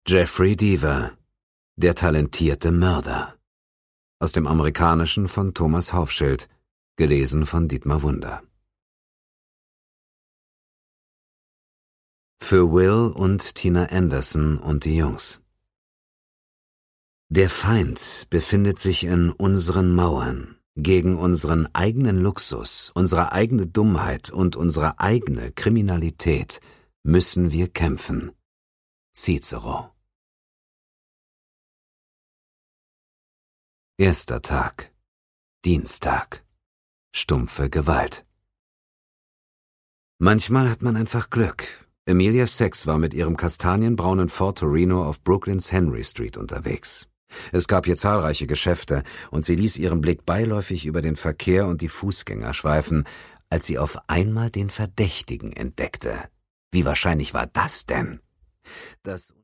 Jeffrey Deaver, der talentierte Mörder. Aus dem Amerikanischen von Thomas Haufschild, gelesen von Dietmar Wunder. Für Will und Tina Anderson und die Jungs. Der Feind befindet sich in unseren Mauern. Gegen unseren eigenen Luxus, unsere eigene Dummheit und unsere eigene Kriminalität müssen wir kämpfen. Cicero. Erster Tag. Dienstag. Stumpfe Gewalt. Manchmal hat man einfach Glück. Emilia Sachs war mit ihrem kastanienbraunen Ford Torino auf Brooklyns Henry Street unterwegs. Es gab hier zahlreiche Geschäfte, und sie ließ ihren Blick beiläufig über den Verkehr und die Fußgänger schweifen, als sie auf einmal den Verdächtigen entdeckte. Wie wahrscheinlich war das denn? Das